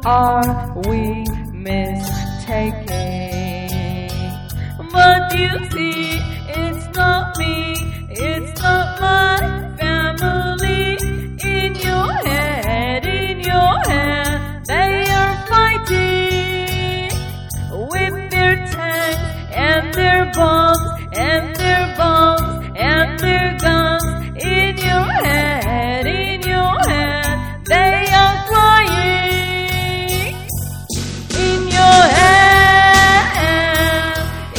are we mistaken? But you see, it's not me, it's not my family. In your head, they are fighting with their tanks and their bombs and their bombs and their guns. In your head, they are crying. In your head,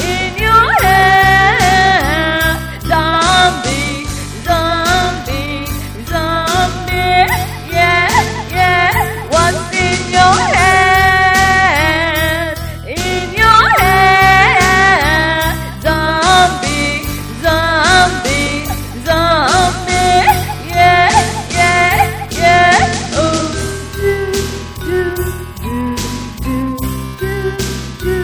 zombie, zombie, zombie. Yeah, yeah. What's in your head? In your head, zombie, zombie, zombie. Yeah, yeah, yeah. Oh, do, do, do, do, do, do,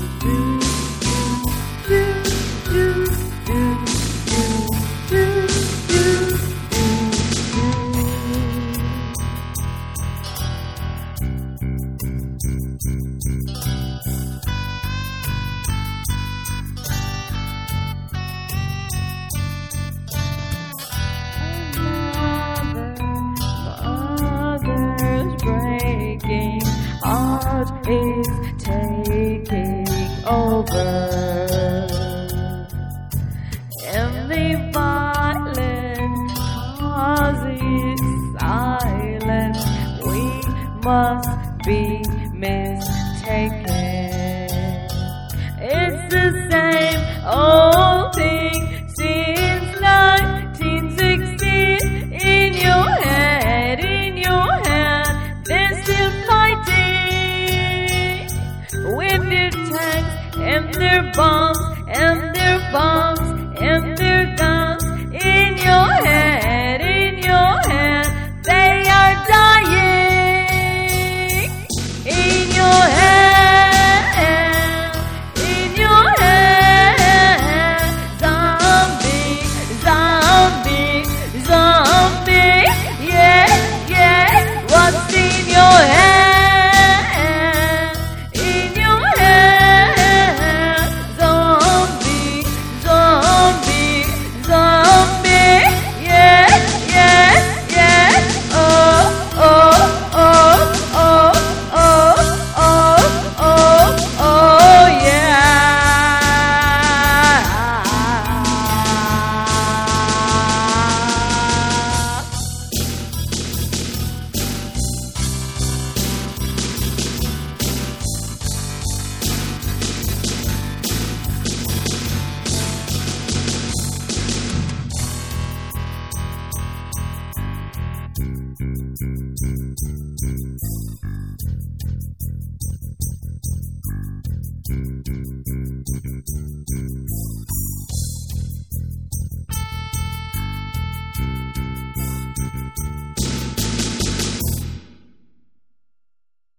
do, do, do, do, do, Mother's breaking, art is taking over. And the violence causes silence. We must be mistaken. It's the same old thing since 1916. In your head, they're still fighting with their tanks and their bombs and their bombs.